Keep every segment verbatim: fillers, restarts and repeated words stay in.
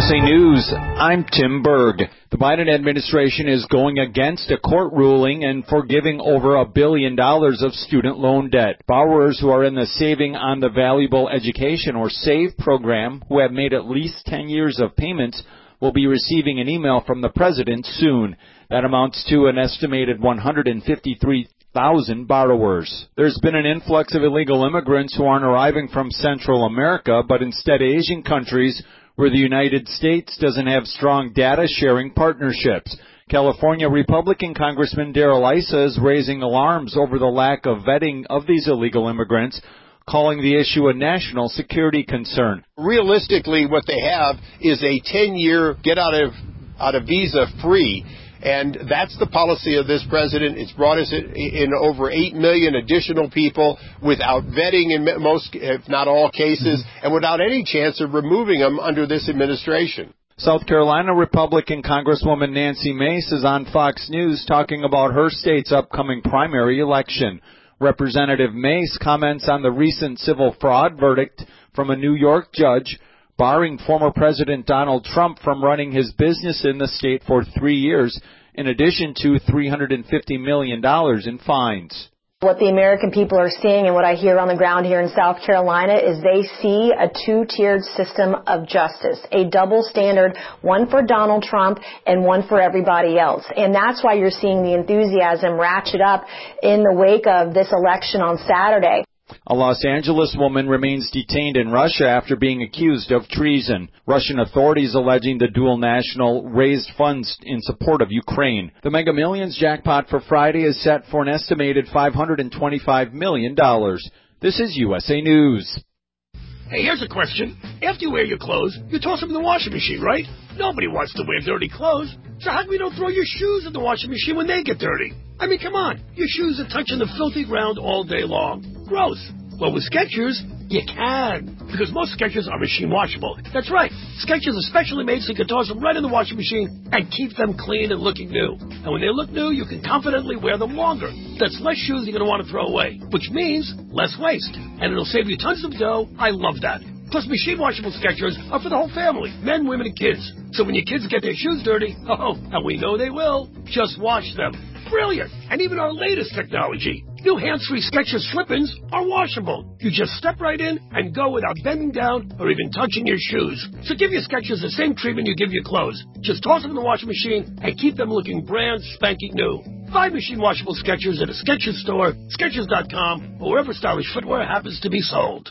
S A News, I'm Tim Berg. The Biden administration is going against a court ruling and forgiving over a billion dollars of student loan debt. Borrowers who are in the Saving on the Valuable Education, or SAVE program, who have made at least ten years of payments, will be receiving an email from the president soon. That amounts to an estimated one hundred fifty-three thousand borrowers. There's been an influx of illegal immigrants who aren't arriving from Central America, but instead Asian countries where the United States doesn't have strong data-sharing partnerships. California Republican Congressman Darrell Issa is raising alarms over the lack of vetting of these illegal immigrants, calling the issue a national security concern. Realistically, what they have is a ten-year get out of out of visa free. And that's the policy of this president. It's brought us in over eight million additional people without vetting in most, if not all cases, and without any chance of removing them under this administration. South Carolina Republican Congresswoman Nancy Mace is on Fox News talking about her state's upcoming primary election. Representative Mace comments on the recent civil fraud verdict from a New York judge barring former President Donald Trump from running his business in the state for three years, in addition to three hundred fifty million dollars in fines. What the American people are seeing and what I hear on the ground here in South Carolina is they see a two-tiered system of justice, a double standard, one for Donald Trump and one for everybody else. And that's why you're seeing the enthusiasm ratchet up in the wake of this election on Saturday. A Los Angeles woman remains detained in Russia after being accused of treason. Russian authorities alleging the dual national raised funds in support of Ukraine. The Mega Millions jackpot for Friday is set for an estimated five hundred twenty-five million dollars. This is U S A News. Hey, here's a question. After you wear your clothes, you toss them in the washing machine, right? Nobody wants to wear dirty clothes. So how come you don't throw your shoes in the washing machine when they get dirty? I mean, come on. Your shoes are touching the filthy ground all day long. Gross. Well, with Skechers, you can. Because most Skechers are machine washable. That's right. Skechers are specially made so you can toss them right in the washing machine and keep them clean and looking new. And when they look new, you can confidently wear them longer. That's less shoes you're going to want to throw away, which means less waste. And it'll save you tons of dough. I love that. Plus, machine washable Skechers are for the whole family, men, women, and kids. So when your kids get their shoes dirty, oh, and we know they will, just wash them. Brilliant. And even our latest technology, new hands-free Skechers slip-ins are washable. You just step right in and go without bending down or even touching your shoes. So give your Skechers the same treatment you give your clothes. Just toss them in the washing machine and keep them looking brand spanking new. Find machine washable Skechers at a Skechers store, Skechers dot com, or wherever stylish footwear happens to be sold.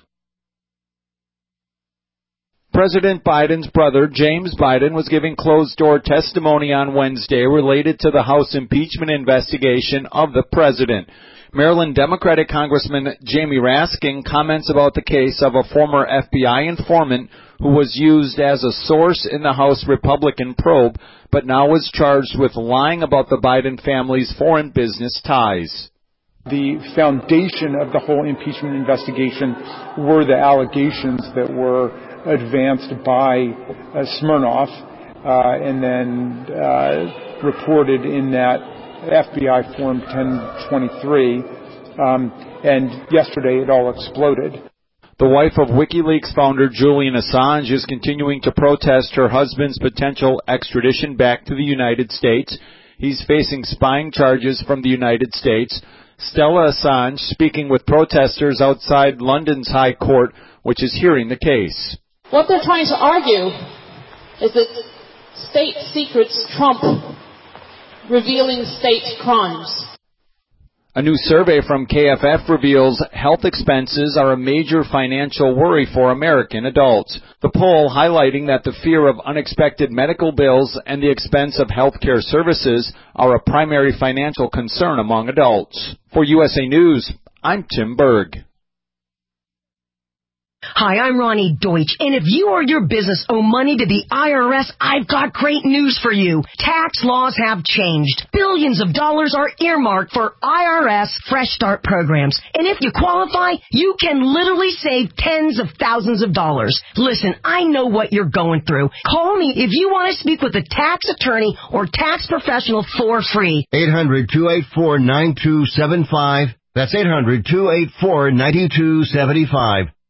President Biden's brother, James Biden, was giving closed-door testimony on Wednesday related to the House impeachment investigation of the president. Maryland Democratic Congressman Jamie Raskin comments about the case of a former F B I informant who was used as a source in the House Republican probe, but now was charged with lying about the Biden family's foreign business ties. The foundation of the whole impeachment investigation were the allegations that were advanced by uh, Smirnoff uh, and then uh, reported in that F B I Form ten twenty-three, um, and yesterday it all exploded. The wife of WikiLeaks founder Julian Assange is continuing to protest her husband's potential extradition back to the United States. He's facing spying charges from the United States. Stella Assange speaking with protesters outside London's High Court, which is hearing the case. What they're trying to argue is that state secrets trump revealing state crimes. A new survey from K F F reveals health expenses are a major financial worry for American adults. The poll highlighting that the fear of unexpected medical bills and the expense of health care services are a primary financial concern among adults. For U S A News, I'm Tim Berg. Hi, I'm Ronnie Deutsch, and if you or your business owe money to the I R S, I've got great news for you. Tax laws have changed. Billions of dollars are earmarked for I R S Fresh Start programs, and if you qualify, you can literally save tens of thousands of dollars. Listen, I know what you're going through. Call me if you want to speak with a tax attorney or tax professional for free. eight hundred, two eight four, nine two seven five. That's eight hundred, two eight four, nine two seven five.